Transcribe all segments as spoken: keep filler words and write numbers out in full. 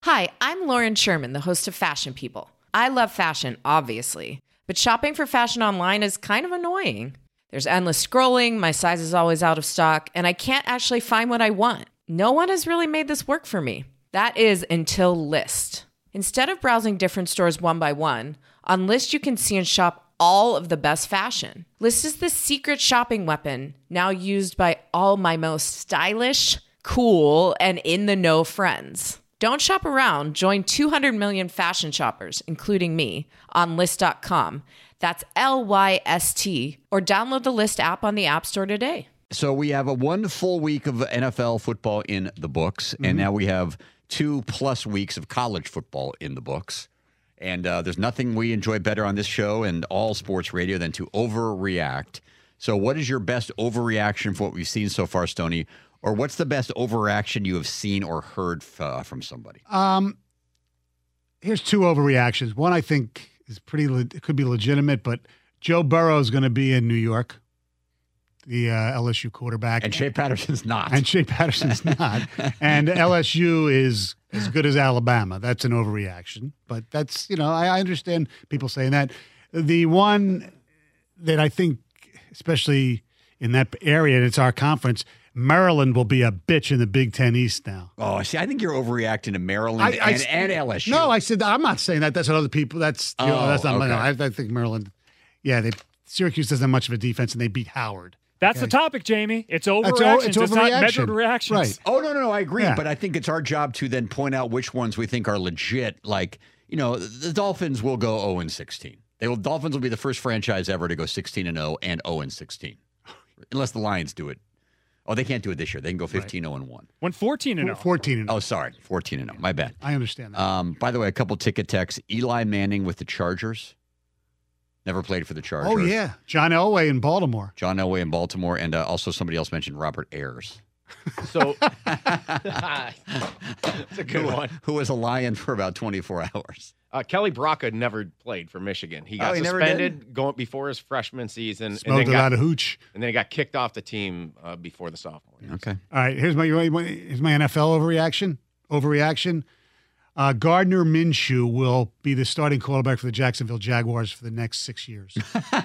Hi, I'm Lauren Sherman, the host of Fashion People. I love fashion, obviously, but shopping for fashion online is kind of annoying. There's endless scrolling, my size is always out of stock, and I can't actually find what I want. No one has really made this work for me. That is until Lyst. Instead of browsing different stores one by one, on Lyst you can see and shop all of the best fashion. Lyst is the secret shopping weapon, now used by all my most stylish, cool, and in-the-know friends. Don't shop around. Join two hundred million fashion shoppers, including me, on Lyst dot com. That's L Y S T. Or download the Lyst app on the App Store today. So we have a one full week of N F L football in the books, mm-hmm. and now we have two plus weeks of college football in the books. And uh, there's nothing we enjoy better on this show and all sports radio than to overreact. So what is your best overreaction for what we've seen so far, Stoney? Or what's the best overreaction you have seen or heard uh, from somebody? Um, here's two overreactions. One I think is pretty, le- it could be legitimate, but Joe Burrow is going to be in New York, the uh, L S U quarterback. And Shea Patterson's not. And Shea Patterson's not. And L S U is as good as Alabama. That's an overreaction. But that's, you know, I, I understand people saying that. The one that I think, especially in that area, and it's our conference, Maryland will be a bitch in the Big Ten East now. Oh, see, I think you're overreacting to Maryland I, I, and, and L S U. No, I said I'm not saying that. That's what other people. That's you oh, know, that's not. Okay. No, I, I think Maryland. Yeah, they Syracuse doesn't have much of a defense, and they beat Howard. That's okay? the topic, Jamie. It's overreactions. It's, o- it's, it's not measured reactions. Right. Oh no, no, no. I agree, yeah. but I think it's our job to then point out which ones we think are legit. Like, you know, the Dolphins will go zero and sixteen. They will. Dolphins will be the first franchise ever to go sixteen and zero and zero and sixteen, unless the Lions do it. Oh, they can't do it this year. They can go fifteen zero and one. Went fourteen and zero. fourteen and oh. Oh, sorry. fourteen and zero. My bad. I understand that. Um, by the way, a couple ticket texts. Eli Manning with the Chargers. Never played for the Chargers. Oh, yeah. John Elway in Baltimore. John Elway in Baltimore. And uh, also somebody else mentioned Robert Ayers. So that's a good who, one. Who was a Lion for about twenty-four hours. Uh, Kelly Braca never played for Michigan. He got oh, he suspended going before his freshman season. Smoked and then a got, lot of hooch. And then he got kicked off the team uh, before the sophomore year. Okay. All right. Here's my here's my N F L overreaction. Overreaction. Uh, Gardner Minshew will be the starting quarterback for the Jacksonville Jaguars for the next six years.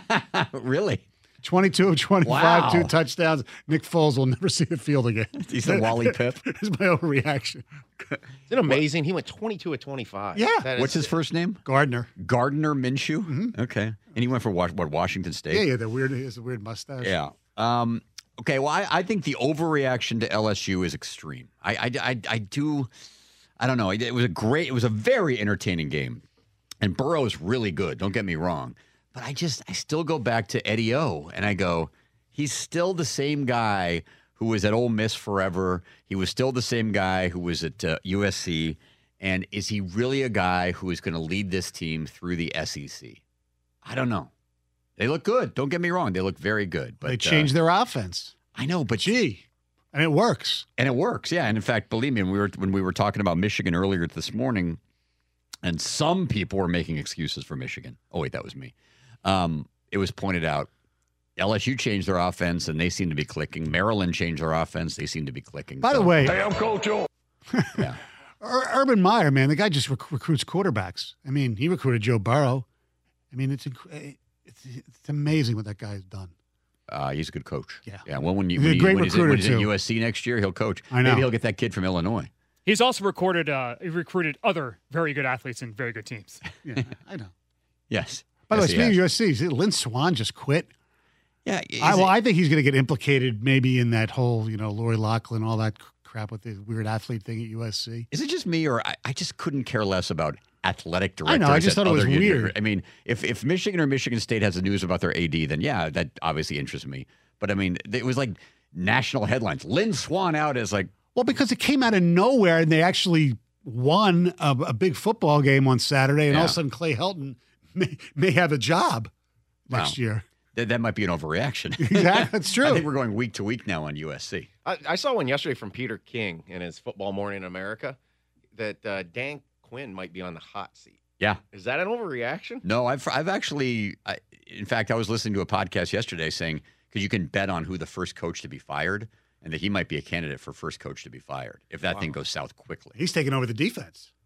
Really? twenty-two of twenty-five, Wow. two touchdowns. Nick Foles will never see the field again. He's a Wally Pip. Here's my overreaction. Isn't it amazing? He went twenty-two of twenty-five. Yeah. That What's is, his first name? Gardner. Gardner Minshew? Mm-hmm. Okay. And he went for what, what Washington State? Yeah, yeah, the weird, he has a weird mustache. Yeah. Um, okay, well, I, I think the overreaction to L S U is extreme. I, I, I, I do, I don't know. It was a great, it was a very entertaining game. And Burrow's really good, don't get me wrong. But I just, I still go back to Eddie O, and I go, he's still the same guy who was at Ole Miss forever. He was still the same guy who was at uh, U S C. And is he really a guy who is going to lead this team through the S E C? I don't know. They look good. Don't get me wrong. They look very good. But they changed uh, their offense. I know, but gee, and it works. And it works, yeah. And in fact, believe me, when we were when we were talking about Michigan earlier this morning, and some people were making excuses for Michigan. Oh wait, that was me. Um, it was pointed out L S U changed their offense, and they seem to be clicking. Maryland changed their offense; they seem to be clicking. By so. the way, hey, I'm Coach O. Yeah. Ur- Urban Meyer, man, the guy just rec- recruits quarterbacks. I mean, he recruited Joe Burrow. I mean, it's inc- it's, it's amazing what that guy's done. Uh, he's a good coach. Yeah. Yeah. Well, when, you, He's a when, he, great when he's, at, recruiter, when he's at too. U S C next year, he'll coach. I know. Maybe he'll get that kid from Illinois. He's also recorded, uh, he recruited other very good athletes and very good teams. Yeah, I know. Yes. By the Yes, way, he speaking of has. U S C, is it Lynn Swan just quit? Yeah. is I, well, it- I think he's going to get implicated maybe in that whole, you know, Lori Loughlin, all that crap with the weird athlete thing at U S C. Is it just me, or I, I just couldn't care less about athletic directors? I know, I just at thought it was other uni- weird. I mean, if, if Michigan or Michigan State has the news about their A D, then yeah, that obviously interests me. But I mean, it was like national headlines. Lynn Swan out as like, Well, because it came out of nowhere and they actually won a, a big football game on Saturday, and all of Yeah. a sudden Clay Helton may, may have a job next Wow. year. that, that might be an overreaction. Exactly, that's true. I think we're going week to week now on U S C. I, I saw one yesterday from Peter King in his Football Morning in America that uh, Dan Quinn might be on the hot seat. Yeah. Is that an overreaction? No, I've I've actually, I, in fact, I was listening to a podcast yesterday saying, because you can bet on who the first coach to be fired, and that he might be a candidate for first coach to be fired if that Wow. thing goes south quickly. He's taking over the defense.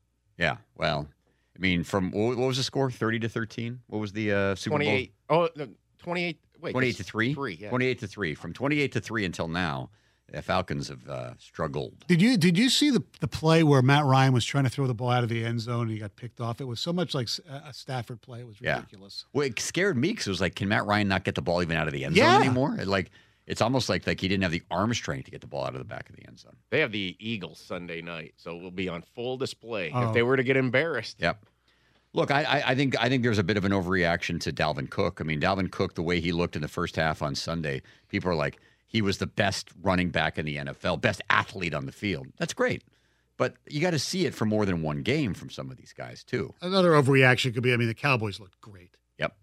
Yeah. Well, I mean, from what was the score? thirty to thirteen. What was the uh, Super twenty-eight. Bowl? Oh, no, twenty-eight. Wait, twenty-eight this- to three. Three. Yeah. Twenty-eight to three. From twenty-eight to three until now, the Falcons have uh, struggled. Did you did you see the the play where Matt Ryan was trying to throw the ball out of the end zone and he got picked off? It was so much like a Stafford play. It was Yeah. ridiculous. Well, it scared me because it was like, can Matt Ryan not get the ball even out of the end Yeah. zone anymore? It, like, it's almost like like he didn't have the arm strength to get the ball out of the back of the end zone. They have the Eagles Sunday night, so it will be on full display Oh. if they were to get embarrassed. Yep. Look, I, I, I think I think there's a bit of an overreaction to Dalvin Cook. I mean, Dalvin Cook, the way he looked in the first half on Sunday, people are like, he was the best running back in the N F L, best athlete on the field. That's great. But you got to see it for more than one game from some of these guys, too. Another overreaction could be, I mean, the Cowboys looked great. Yep.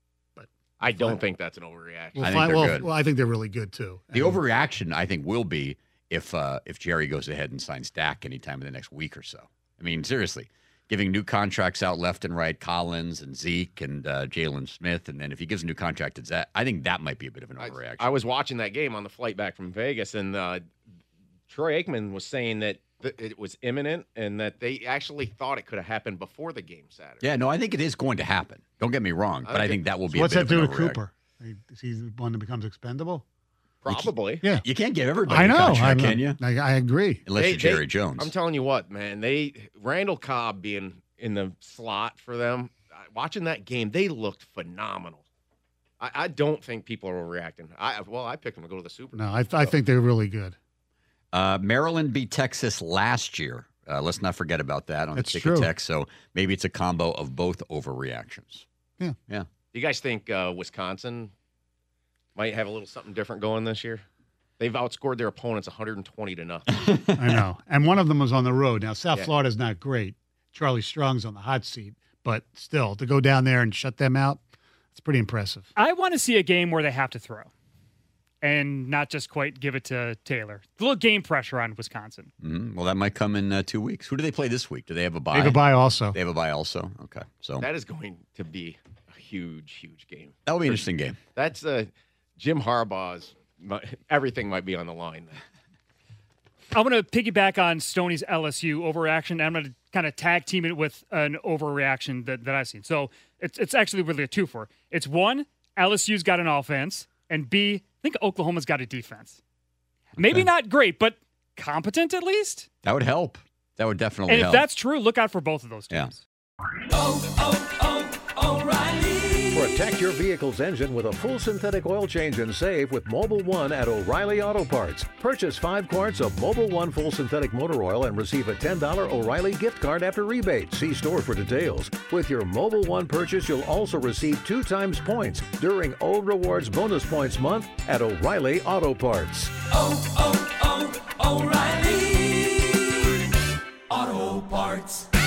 I don't think that's an overreaction. Well, I think fine- they're well, good. well, I think they're really good too. The And- overreaction, I think, will be if uh, if Jerry goes ahead and signs Dak anytime in the next week or so. I mean, seriously, giving new contracts out left and right, Collins and Zeke and uh, Jalen Smith, and then if he gives a new contract to Zach, I think that might be a bit of an I, overreaction. I was watching that game on the flight back from Vegas, and uh, Troy Aikman was saying that th- it was imminent and that they actually thought it could have happened before the game Saturday. Yeah, no, I think it is going to happen. Don't get me wrong, I but I think think that will So be. what's a bit that do of to an overreaction. Cooper? Is he the one that becomes expendable? Probably. Yeah, You can't give everybody I a know. contract, I'm- can you? I, I agree. Unless They- you're Jerry they- Jones. I'm telling you what, man. They Randall Cobb being in the slot for them, uh, watching that game, they looked phenomenal. I, I don't think people are overreacting. I well, I picked them to go to the Super Bowl. No, I, I think they're really good. Uh, Maryland beat Texas last year. Uh, let's not forget about that on That's the ticket true. text. So maybe it's a combo of both overreactions. Yeah. Yeah. You guys think uh, Wisconsin might have a little something different going this year? They've outscored their opponents one hundred twenty to nothing. I know. And one of them was on the road. Now, South Yeah. Florida's not great. Charlie Strong's on the hot seat, but still, to go down there and shut them out, it's pretty impressive. I want to see a game where they have to throw and not just quite give it to Taylor. A little game pressure on Wisconsin. Mhm. Well, that might come in uh, two weeks. Who do they play this week? Do they have a bye? They have a bye also. They have a bye also. Okay, so That is going to be a huge, huge game. that'll be an interesting game. That's uh, Jim Harbaugh's. mi- Everything might be on the line. I want to piggyback on Stoney's L S U overreaction. And I'm going to kind of tag team it with an overreaction that, that I've seen. So it's it's actually really a twofer. It's one, L S U's got an offense, and B, I think Oklahoma's got a defense. Maybe Okay. not great, but competent at least. That would help. That would definitely And if help. that's true, look out for both of those Yeah. teams. Protect your vehicle's engine with a full synthetic oil change and save with Mobile One at O'Reilly Auto Parts. Purchase five quarts of Mobile One full synthetic motor oil and receive a ten dollars O'Reilly gift card after rebate. See store for details. With your Mobile One purchase, you'll also receive two times points during O Rewards Bonus Points Month at O'Reilly Auto Parts. oh, oh, oh, O'Reilly Auto Parts.